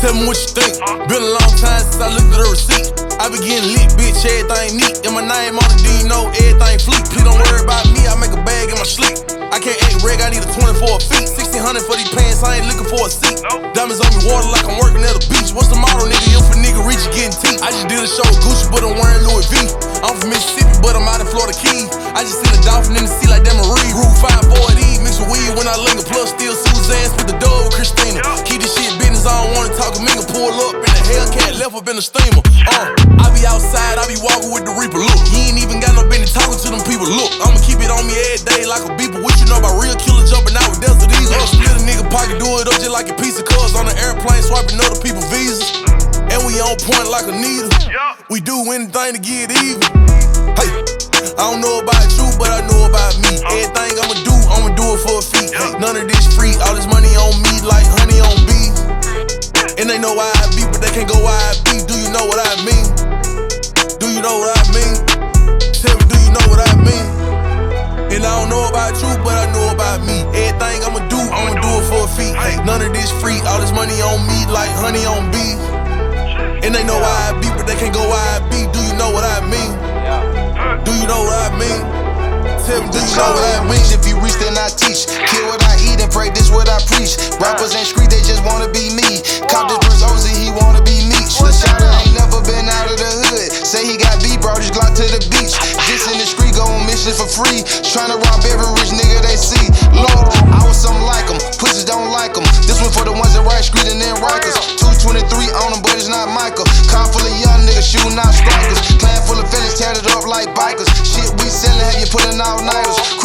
Tell me what you think. Been a long time since I looked at the receipt. I be getting lit, bitch, everything neat. And my name on it, do you know everything fleet? Please don't worry about me, I make a bag in my sleep. I can't act reg, I need a 24 feet. 1600 for these pants, I ain't looking for a seat. Diamonds on me water like I'm working at a beach. What's the motto, nigga? If a nigga rich, you getting teeth. I just did a show with Gucci, but I'm wearing Louis V. I'm from Mississippi, but I'm out in Florida Keys. I just seen a dolphin in the sea like that Marie. Route 540, mix with weed when I linger. Plus still Suzanne, split the dough with Christina. Keep this shit business, I don't wanna talk a mingle. Pull up in the Hellcat, left up in the steamer. I be outside, I be walking with the Reaper. Look, he ain't even got no business talking to them people. Look, I'ma keep it on me every day like a beeper. What you know about real killer jumping out with Delta D's? Split a nigga pocket, do it up just like a piece of cuz on the airplane, swiping other people's visas. And we on point like a needle. We do anything to get even. Hey, I don't know about you, but I know about me. Everything I'ma do it for a fee. Hey, none of this free, all this money on me like honey on bees. And they know why I be, but they can't go why I be. Do you know what I mean? Do you know what I mean? Tell me, do you know what I mean? And I don't know about you, but I know about me. Everything I'ma do it for a fee. Hey, none of this free, all this money on me like honey on bees. And they know why I be, but they can't go why I be. Do you know what I mean? Do you know what I mean? Tell me, do you know what I mean? If you reach, then I teach. Kill what I eat and pray, this what I preach. Rappers ain't street, they just wanna be me. Cop this verse Ozzy, he wanna be Meech. LaShawty ain't never been out of the hood. Say he got beat, brought his Glock to the beach. This in the street, go on mission for free. Tryna rob every rich nigga they see. Lord, I was something like them. Pussies don't like them. This one for the ones that ride street and then Rikers. 223 on them, but it's not Michael. Car full of young niggas shooting out strikers. Clan full of fellas tatted up like bikers. Shit we sellin', have you pulling all nighters.